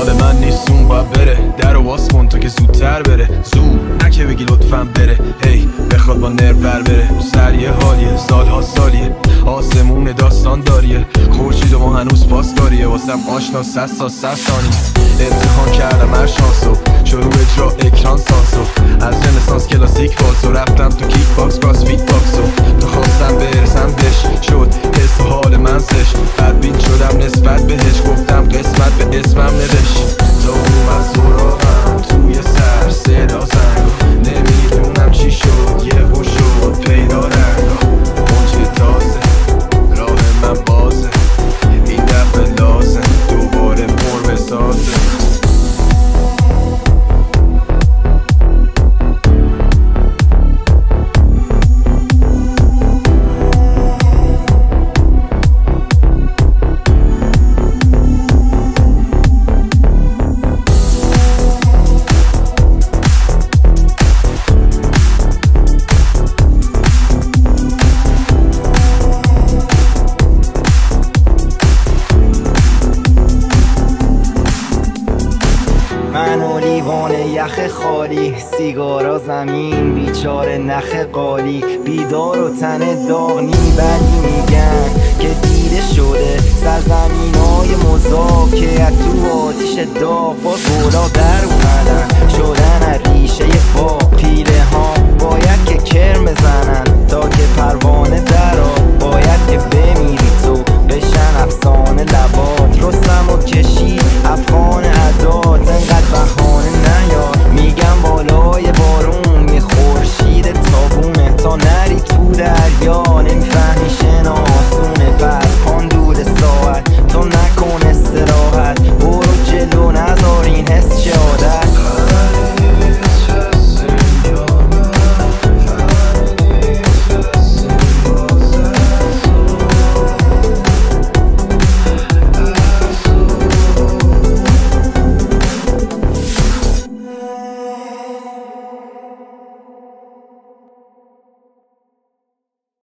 مال من نیستون باید بره. در واس کن تا که زودتر بره. زود نکه بگی لطفاً بره. هی بخواد با نرو بر بره. سر یه حالیه سالها سالیه. آسمون داستان داریه. خورشید و ما هنوز پاسداریه. واسم آشنا 100 تا 100 ثانی. امتحان کردم هر شانسو. شروع اجرا اکران سانسو. از رنسانس کلاسیک فالسو. رفتم تو کیک باکس کراسفیت باکسو. تا خواستم برسم بهش شد حس و حال من سش. بدبین شدم نسبت بهش. گفتم قسمت به اسمم نوشت. تا اومد سراغم توی سر صدا زنگ. نمیدونم چی شد یهو شد پیدا رنگا. موج تازه راه من بازه. این دفعه لازم دوباره پر بسازه. من و لیوان یخ خالی، سیگارا زمین، بیچاره نخ قالی، بیدار و تن داغنی. بدی میگن که دیده شده سرزمینای مذاکره تو